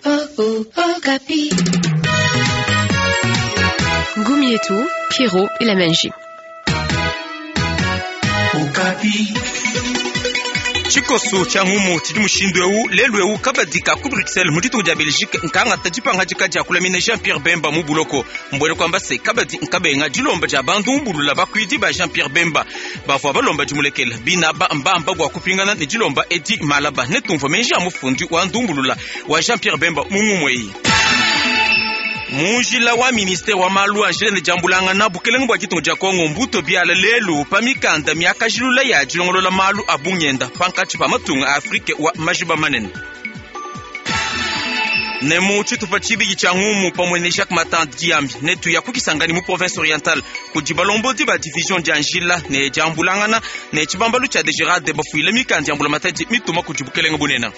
Ngumi yetu, Pierrot et la magie. Chikoso cha ngumu tidi mushindweu lelweu kabadika ku Bruxelles mutito ja Belgique nkanga tajipanga jikaja kulamina Jean-Pierre Bemba mu buloko mbone kwamba se kabadi nkabenga jilomba ja bandu mbulula bakwidi ba Jean-Pierre Bemba bafwa balomba jimulekela binaba mbamba gwa kupingana ne jilomba edi malaba netumva menja mufundi wa ndumbulula wa Jean-Pierre Bemba mungumwei Mujila wa ministère wa malu Angela ne jambulanga na bukelenga bwa kitungo ja Kongo mbuto biala lelu pamikanda miaka jilula ya jilongolola malu abunyenda pankati pa matunga Afrique wa majiba manene ne muchi tupachibi cha ngumu pamwe ne Jacques Matan Diambi ne tuya kukisangani mu province orientale kujibalombo di ba division ja Angela ne jambulanga na ne chibambalu cha de Gérard de bafuile mikandi jambula matati mituma kujibukelenga bunena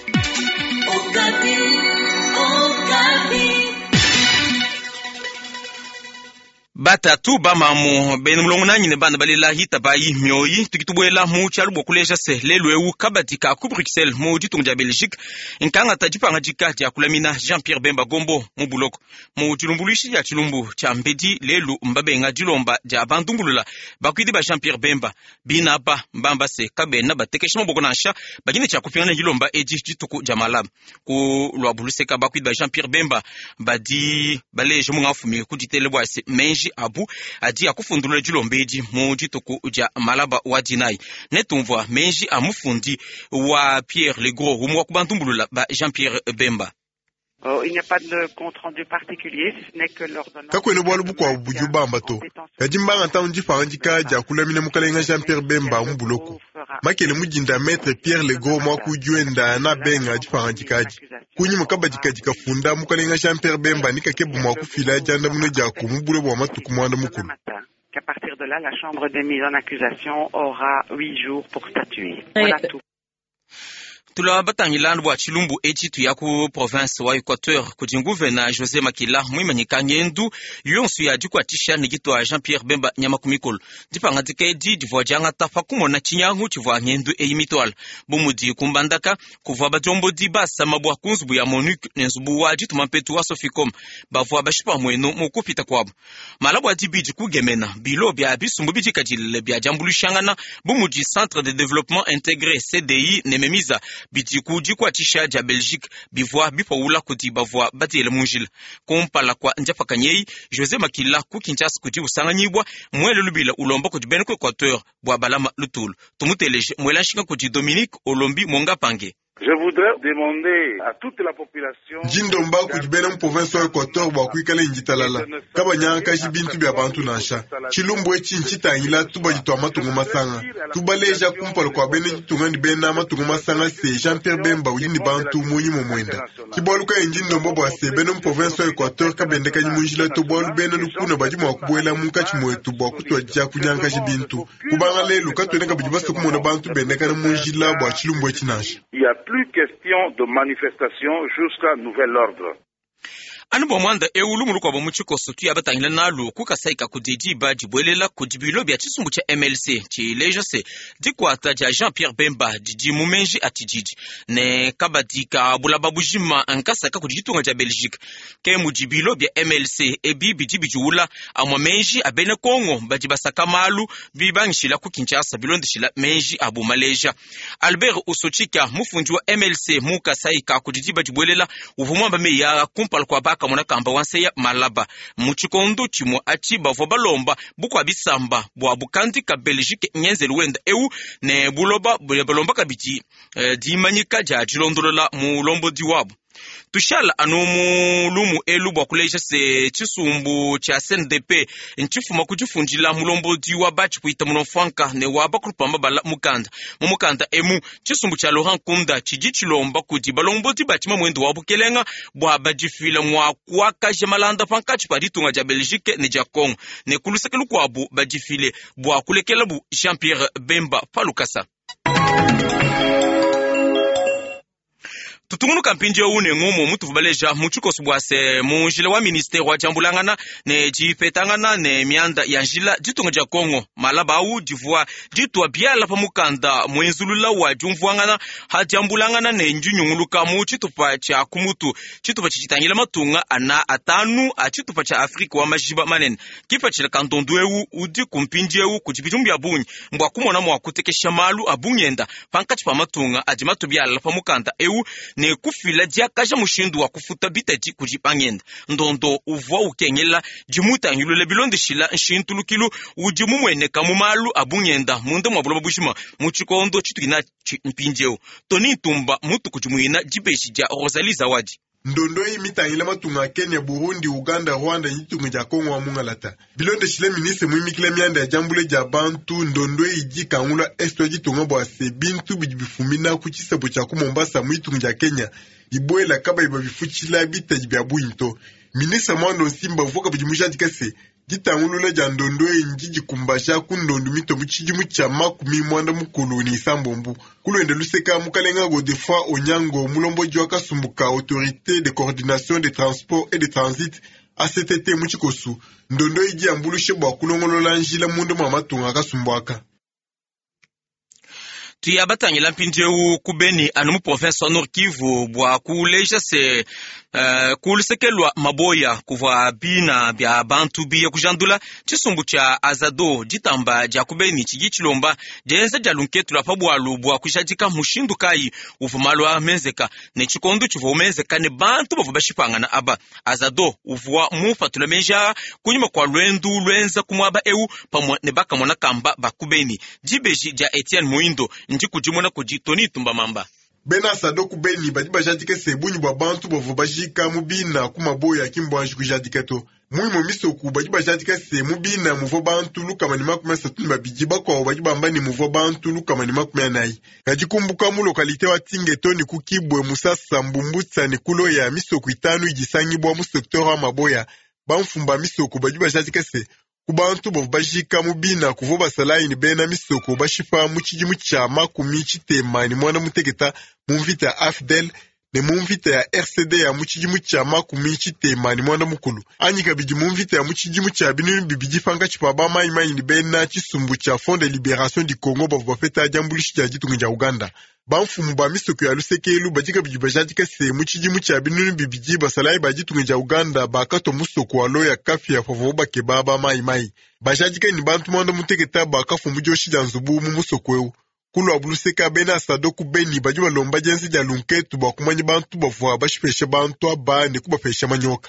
Batatu bamamu benumulongo nanyi ne bana balela hita bayi myoyi tukitubwela mu chalubo kuleja se lelweu kabadika ku Bruxelles mu ditungu ja Belgique nkanga tajipanga jika ja kulamina Jean-Pierre Bemba Gombo mu buloko mu chilumbulushi ja chilumbu cha mbedi lelu mbabenga jilomba ja bandumbulula bakwidi ba Jean-Pierre Bemba binaba mbamba se kabena batekeshimo bokonasha bagine cha kupingana jilomba eji jituku ja malab ku lwabuluse ka bakwidi ba Jean-Pierre Bemba badi baleje mu ngafumi kujitele bwase menji abu adi akufundula jilombeji mu jituku ja malaba wa dinai netumva menji amufundi wa Pierre Legros umwa kubandumbulula ba Jean-Pierre Bemba. Il n'y a pas de compte rendu particulier, si ce n'est que l'ordonnance. Kakwene bwalu bukwa buju bambato. Kajimbanga taunji faranjika ja kulamina mukalenga Jean-Pierre Bemba mbuloko. Makele mujinda maître Pierre Legros mwa kujuenda na benga jifaranjikaji. Kunyi mukabajika jikafunda mukalenga Jean-Pierre Bemba nikakebu mwa kufila janda mune jako mubule bwa matuku mwanda mukulu. Qu'à partir de là, la chambre des mises en accusation aura 8 jours pour statuer. Voilà tout. Tula batangilanda bwa chilumbu echitu ya ku province wa Equateur kujinguve na José Makila mwimanyika ngendu yonsu ya jikwatisha nikitwa Jean-Pierre Bemba nyama kumikolo dipanga dikedi divojanga tafa kumona chinyangu chivwa ngendu eyimitwala bumudi kumbandaka kuvwa bajombo dibasa mabwa kunzubu ya Monique nenzubu wa jitu mampetu wa Soficom bavwa bashipa mwenu mukupita kwabo malabwa dibiji kugemena bilo bya bisumbu bijikajile bya jambulushangana bumudi Centre de Développement Intégré CDI nememiza biti kuji kwa tisha ja Belgique bivwa bipaula kuti bavwa batele munjila kumpala kwa njafakanyei José Makila ku Kinshasa kuti usanganyibwa mwele lubila ulomba kuti bene ku Equateur bwa balama lutulu tumuteleje mwela shinga kuti Dominique Olombi monga pange. Je voudrais demander à toute la population Jindomba kujibena mu province wa Equateur bwa kuikala injitalala kabanya kaji bintu bya bantu nasha chilumbu echi nchitangila tuba jitwa matungu masanga tubaleja kumpala kwa bene jitunga ni bena matungu masanga se Jean-Pierre Bemba uyini bantu munyi momwenda kiboluka injindomba bwa se bene mu province wa Equateur kabende kanyi munjila to bolu bene lukuna bajima wakubwela munkachi mwetu bwa kutwa jia kunyanga jibintu kubanga lelu katwene kabujibasa kumona bantu bende kana munjila bwa chilumbu echi nasha. Plus question de manifestation jusqu'à nouvel ordre. Anbo mwanda eulu muluko ba muchikoso tu yabatangila nalu kukasaika kudidi ba jibwelela kudibilo bya chisumbu cha MLC chi leja se dikwata ja Jean-Pierre Bemba didi mumenji atijiji ne kabadika bulababujima ankasaka kuditunga ja Belgique ke mujibilo bya MLC ebi bijibijuula amwa menji abene Kongo bajibasaka malu bibangishila ku Kinshasa bilondishila menji abu Malaysia. Albert Usochika mufunji wa MLC mukasaika kudidi bajibwelela uvumamba meya kumpal kwa baka muna kamba wanseya malaba muchikondo chimwa achi bavo balomba bukwa bisamba bwa bukandi ka Belgique nyenze luwenda eu ne buloba balomba kabiti dimanyika ja jilondolola mu lombo diwabu tushala anumu lumu elu bwa kuleja se chisumbu cha SNDP nchifuma kujifunjila mulombo diwa bachi kuita munofanka ne waba kulupamba bala mukanda emu chisumbu cha Laurent Kunda chijichilomba kuti balombo di bachi mamwendo wabu kelenga bwa bajifila mwa kwaka jamalanda pankachi paditunga ja Belgique ne ja Congo ne kulusekelu kwabu bajifile bwa kulekela bu Jean-Pierre Bemba palukasa. tutungunu kampinje une ngumo mutu vubaleja muchuko subwase munjile wa ministeri wa jambulangana ne jipetangana ne mianda ya njila jitunga ja Kongo malaba u divua jitwa biala pa mukanda mwenzulula wa jumvuangana ha jambulangana ne njunyunguluka mu chitupa cha kumutu chitupa chitangila matunga ana atanu a chitupa cha Afrika wa majiba manene kipa chila kantondwewu udi kumpinjewu kujibijumbi abunyi mbwa kumona mwa kutekesha malu abunyenda pankati pa matunga adimatu biala pa mukanda ewu ne kufila dia kaja mushindu wa kufuta bitati kujipangenda ndondo uvwa ukenyela jimuta nyulule bilonde shila nshintulukilu ujimu mwene kamumalu abunyenda munde mwabulo babushima muchikondo chitukina mpinjeo toni tumba mutu kujimuina jibeshi ja Rosalie Zawadi ndondo imitangila matunga Kenya, Burundi, Uganda, Rwanda nyitunga ja Kongo wa mungalata bilonde shile ministre mwimikile mianda ya jambule ja bantu ndondo iji kangula esto jitunga bwase bintu bijibifumina kuchisebo cha Mombasa mwitunga ja Kenya iboela kaba ibabifuchila bitaji bya buinto ministre mwando simba voka bijimusha dikase jitangulula ja ndondo njiji kumbasha kundondo mito muchijimu cha makumi mwanda mukoloni sambombu kulwende luseka mukalenga go defa onyango mulombo jwaka sumbuka autorité de coordination des transports et de transit ACTT muchikosu ndondo iji ambulushe bwa kulongolola njila mundu mwa matunga kasumbwaka tuyabatangila mpinjewu kubeni anumu province wa Nord Kivu bwa kuleja se kulisekelwa maboya kuva bina bya bantu biya kujandula chisumbu cha azado jitamba ja kubeni chigichilomba jenza ja lunketula pabwalu bwa kujadika mushindu kai uvumalwa menzeka ne chikondu chuva menzeka ne bantu bavubashipanga na aba azado uvwa mufatula meja kunyuma kwa lwendu lwenza kumwaba eu pamwa ne baka mona kamba bakubeni jibeji ja Etienne Muindo nji kujimona kujitoni tumba mamba bena sado kubeni bajiba jadike sebunyi bwa bantu bavubashika mubina kumaboya kimbwanji kujadiketo muimo misoku bajiba jadike se mubina muvo bantu lukama ni makumi asatuni babijiba kwa bajiba mbani muvo bantu lukama ni makumi anayi kajikumbuka mu lokalite wa Tingetoni kukibwe musasa mbumbutsa ni kulo ya misoku itanu ijisangibwa mu sektor wa maboya bamfumba misoku bajiba jadike se kubantu bavubashika mubina kuvo basalayi ni bena misoko bashipa muchijimu cha makumi chitema ni mwana mutegeta mumvita ya AFDEL ne mumvita ya RCD ya muchijimu cha makumi chitema ni mwana mukulu anyika biji mumvita ya muchijimu cha binuni bibijifanga chipaba mai ni bena chisumbu cha Fond de Libération du Congo bavubafeta jambulishi ja jitunga ja Uganda bamfumu ba misoko ya lusekelu bajika biji bajadika se muchijimu cha binuni bibiji basalayi bajitunga ja Uganda bakato musoko walo ya kafi ya favoba kebaba mai bajadika ni bantu mwanda mutegeta bakafu mujoshi ja nzubu mumusoko kulo abuluseka bena sadoku beni bajiba lomba jensi ja lunketu bakumanyi bantu bavua bashipeshe bantu aba ne kubapesha manyoka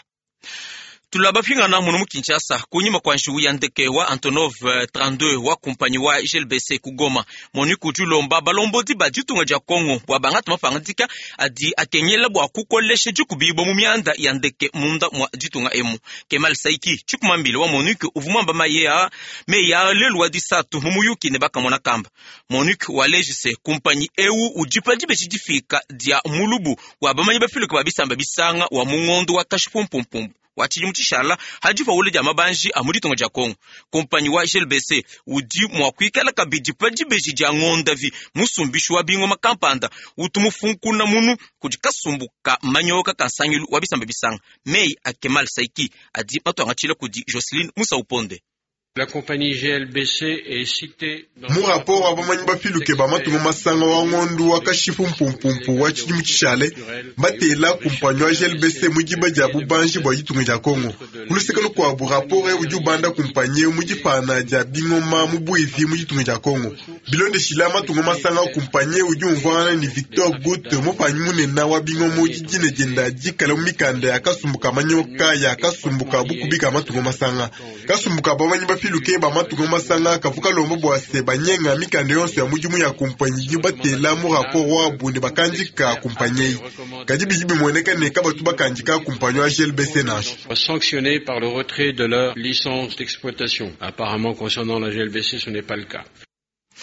tulaba pingana munu mu Kinshasa kunyima kwa nshu ya ndeke wa Antonov 32 wa kumpanyi wa GLBC kugoma moni kujulomba balombodi bajitunga ja Kongo bwa bangata mafangatika adi akenyela bwa kukoleshe jukubibo mu myanda ya ndeke munda mwa jitunga emu Kemal Saiki chikumambile wa Monique uvumamba meya lelwa disatu mumuyuki ne bakamona kamba Monique wa legise kumpanyi eu ujipajibe chijifika dia mulubu wa bamanyi bafiluka babisamba bisanga wa mungondo wa kashipumpumpu wachiji mchishala hajifa ule jama banji amudi tonga ja Kongo kompanyi wa GLBC udi mwakwikala kabidi pajibeji ja ngondavi musumbishu wa bingo makampanda utumufunkuna munu kujikasumbuka manyoka kansangilu wabisamba bisanga mei Kemal Saiki adi matwanga chile kudi Jocelyn Musa Uponde. La compagnie GLBC est citée dans mu rapport wa bamanyi bafiluke bamatungo masanga wa ngondu wa kashifu mpumpumpu wa chijimu chishale batela kumpanyi wa GLBC mujiba ja bubanji bwa jitunga ja Kongo kulusekelo kwa bu rapport ujubanda kumpanyi mujifana ja bingoma mubuivi mujitunga ja Kongo bilonde shila matungo masanga kumpanyi ujumvana ni Victor Gut mupanyi munena wa bingoma ujijine jenda jikala mumikanda ya kasumbuka manyoka ya kasumbuka bukubika matungo masanga kasumbuka bamanyi bafiluke bamatungo masanga kafuka lombo bwase banyenga mikande yonso ya mujimu ya kumpanyi jibatela mu rapport wa bunde bakanjika kumpanyi kajibijibi mweneka ne kabatu bakanjika kumpanyi wa GLBC nash sanctionnés par le retrait de leur licence d'exploitation. Apparemment concernant la GLBC ce n'est pas le cas.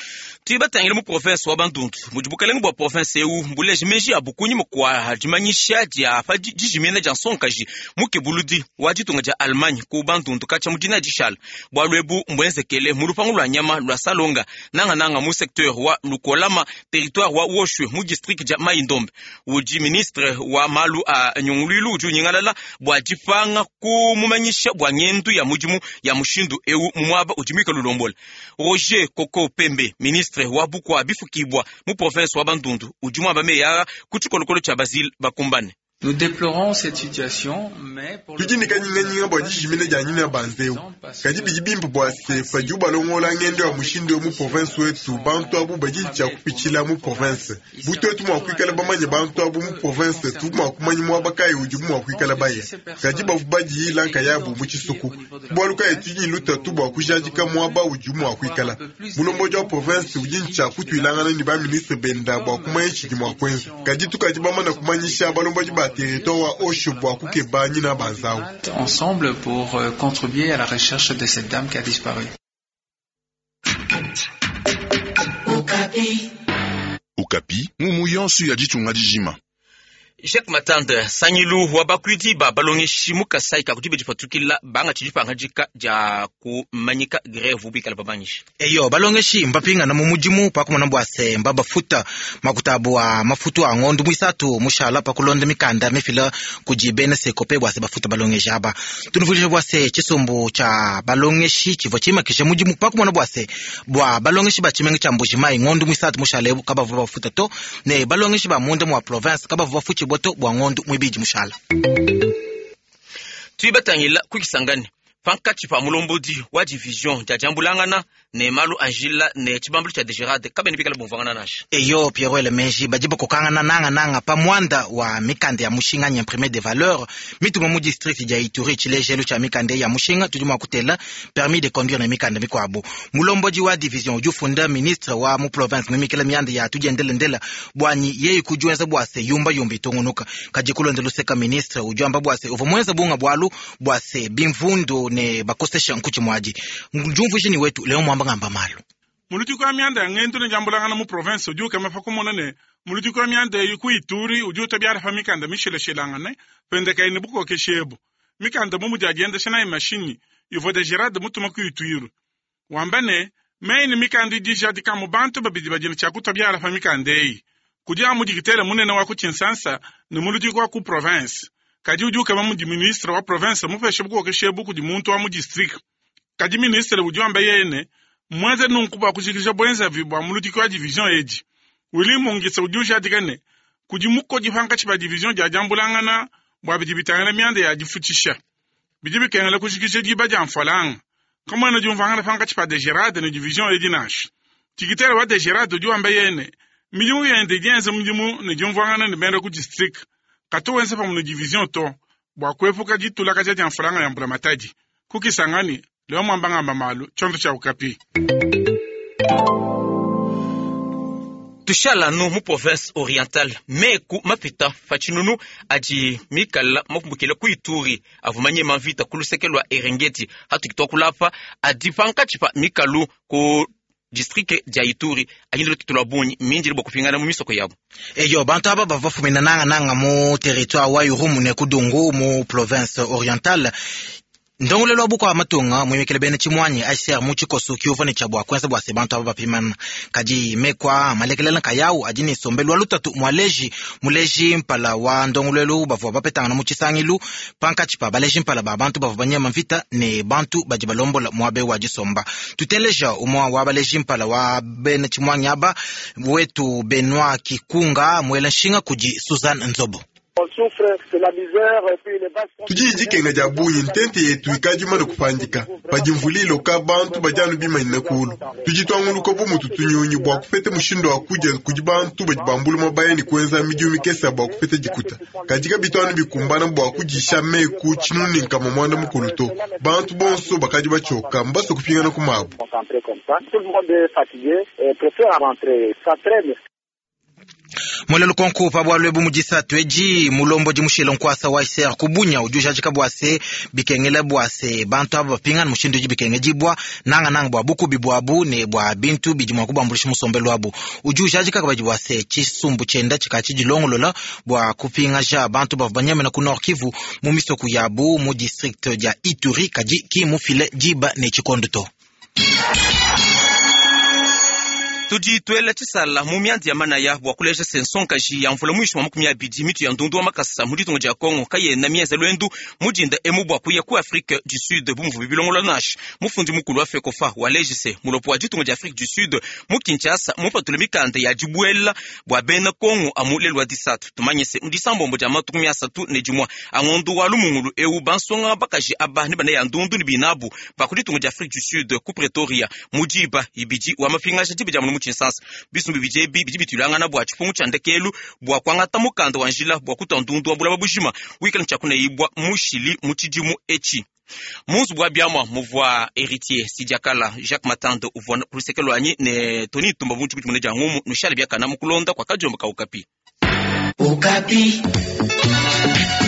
Tiba tangile mu province wa Bandundu mujibukalengu bwa province eu mbuleji meji abukunyi mukwa hajimanyisha dia fa jijimene jansonkaji mukebuludi wajitunga ja Allemagne ku Bandundu kacha mudina jishal bwa lwebu mbwenzekele mulupangu lwa nyama lwa Salonga nanga mu secteur wa Lukolama territoire wa Woshwe mu district ja Mai-Ndombe uji ministre wa malu a Nyongululu uju nyingalala bwa jipanga ku mumanyisha bwa nyendu ya mujimu ya mushindu eu mumwaba ujimika lulombola Roger Koko Pembe ministre wa bukwa bifukibwa mu province wa Bandundu ujumwa bameya kuchikolokolo cha Basile bakumbane. Nous déplorons cette situation, mais pour le nyinga bwa jimene janyina banzeu kaji bijibimpo bwa se fajuba longola ngende wa mushindo mu province wetu bantu abu bajincha kupichila mu province buto wetu mwa kwikala bamanye bantu abu mu province tu mwa kumanyi mwa bakai ujumu mwa kwikala baye kaji bavubaji ilanka yabu mu chisuku bwaluka etinyi luta tu bwa kujajika mwa ba ujumu mwa kwikala mulomboja wa province ujincha kutu ilangana ni ba ministre benda bwa kumanyi chiki mwa kwenza kaji tukaji bamana kumanyisha balomboji ba territoire Oshobwa Kukeba Nina Banzao. Ensemble pour contribuer à la recherche de cette dame qui a disparu. Okapi, Mumuyansu Yajitunga Dijima. Jacques Matanda sanyilu wabakwidi balonge shimuka saika kutibe jipatukila banga chijipanga jika ja kumanyika greve ubikala babanyishi eyo balonge shi mbapinga na mumujimu pakumana bwase mbaba futa makutabu wa mafutu wa ngondu mwisatu mushala pakulonda mikanda mefila kujibene sekope bwase bafuta balonge jaba tunuvulije bwase chisumbu cha balonge shi chivo chima kishe mujimu pakumana bwase bwa balonge shi bachimengi cha mbujimai ngondu mwisatu mushala kaba bafuta to ne balonge shi ba munde mwa province kaba bafuchi boto bwa ngondu mwibiji mushala tuibatangila kukisangani pankati pa mulombodi wa division ja jambulangana ne malu angila ne chibambulu cha degerade kabeni bikala bomvangana nashi eyo Pierrot ele meji bajiba kokangana nanga pa mwanda wa mikande ya mushinga nyimprime de valeur mituma mu district ja Ituri chilejelu cha mikande ya mushinga tujuma kutela permis de conduire na mikande mikwabo mulombodi wa division ujufunda ministre wa mu province mikela miande ya tujendelendela bwanyi yeye kujuenza bwase yumba itongonuka kajikulondelo seka ministre ujamba bwase ovomwenza bunga bwalu bwase bimvundo ne bakostesha nkuchi mwaji njumvu jini wetu leo mwamba ngamba malu muluti kwa mianda ngento ne jambulangana mu province uju kama fakumona ne muluti kwa mianda yuku Ituri uju tabiara famikanda mishele shelangane pende kay ne buko keshebu mikanda mu mujagenda shana machine ivo de gerade mutuma ku Ituri wambane main mikandi dijadi kamu bantu babidi bajina cha kutabiara famikande kuja mu digitele munene wa ku Kinshasa ne muluti kwa ku province kaji uju kama mu ministre wa province mu feshe buko keshebu ku muntu wa mu district kaji ministre uju ambaye yene mwanza nunkuba kushikisha bwenza vibwa muluti kwa division eji wili mungisa ujusha atikane kujimuko jifanga chipa division ja jambulangana bwa bijibitangana miande ya jifuchisha bijibikengele kushikisha jiba jamfalanga kama na jumfanga fanga chipa de gerade na division eji nash tikitera wa de gerade uju ambaye yene mijumu ya intelligence mjumu na jumfanga na benda ku district kato wense pa mu division to bwa kwefuka jitula kacha jamfalanga ya mbramataji kukisangani leo mwambanga mamalu chondo cha Okapi tushala no mu province orientale meku mapita fachinunu aji mikala makumbukele ku Ituri avumanye mavita kulusekelwa Erengeti hatu kitokulapa adipanka chipa mikalu ku district ja Ituri ajindelo kitula bunyi minjili bokupingana mu misoko yabo eyo bantu aba bavafumina nanga mu territoire wa Irumu ne kudungu mu province orientale ndongolelo buko amatunga mwimekele bene chimwanyi ICR muchikoso kiovone chabwa kwenza bwa sebantu aba bapimana kaji mekwa malekelela kayau ajini sombelwa lutatu muleji mpala wa ndongolelo bavwa bapetanga na muchisangilu panka chipa baleji mpala babantu bavubanya mvita ne bantu bajibalombola mwabe wajisomba tuteleja umwa wa baleji mpala wa bene chimwanyi aba wetu Benoit Kikunga mwela shinga kuji Suzanne Nzobo tujijikenga ja bunyi ntente yetu ikajimana kupandika bajimvulilo ka bantu bajanu bimanina kulu tujitwanguluko bomutu tunyunyi bwa kufete mushindo wa kuja kujibantu bajibambulu mabayani kwenza mijumi kesa bwa kufete jikuta kajika bitwanu bikumbana bwa kujisha meku chinuni nkama mwanda mukuluto bantu bonso bakaji bachoka mbaso kupingana kumabu Mwele konku pa bwa lwebu mujisatu eji mulombo jimushilo nkwasa wa ICR kubunya ujusha jikabwase bikengele bwase bantu abo bapinga mushindu jibikenge jibwa nanga bwa buku bibwabu ne bwa bintu bijimwa kubambulisha musombelo abo ujusha jikabwase chisumbu chenda chikachi jilongolola bwa kupinga ja bantu bavanyame na ku Nord Kivu mu misoku yabu mu district ya Ituri kaji ki mu file jiba ne chikonduto. Tudi tuela chisala mumiandi ya mana ya wakuleja sensonka ji ya mvula mwisho wa mukumi ya bidi mitu ya ndundu wa makasa muditungo ja Kongo kaye na mienza lwendu mujinda emubu wakuya ku Afrique du Sud bumvu bibilongo la nash mufundi mukulu wa fekofa walejise mulopo wa jitungo ja Afrique du Sud mukinchasa mupatule mikande ya jibuela bwa bena Kongo amulelwa disatu tumanyese ndisambo mboja matukumi ya satu ne jumwa angondu wa lumungulu ewu bansonga bakaji aba ni bana ya ndundu ni binabu bakuditungo ja Afrique du Sud ku Pretoria mujiba ibiji wa mafingasha jibi jamu Chinsans bisumbi bijebi bijibitulanga na bwa chifungu chandekelu bwa kwanga tamukanda wanjila bwa kutandundu wa bulaba bushima wikala nchakuna ibwa mushili muchijimu echi muzu bwa biamwa muvwa héritier sidiakala Jacques Matande uvona kulisekelo anyi ne Tony Tumba buntu kuti muneja ngumu nushali byakana mukulonda kwa kajomba ka Okapi.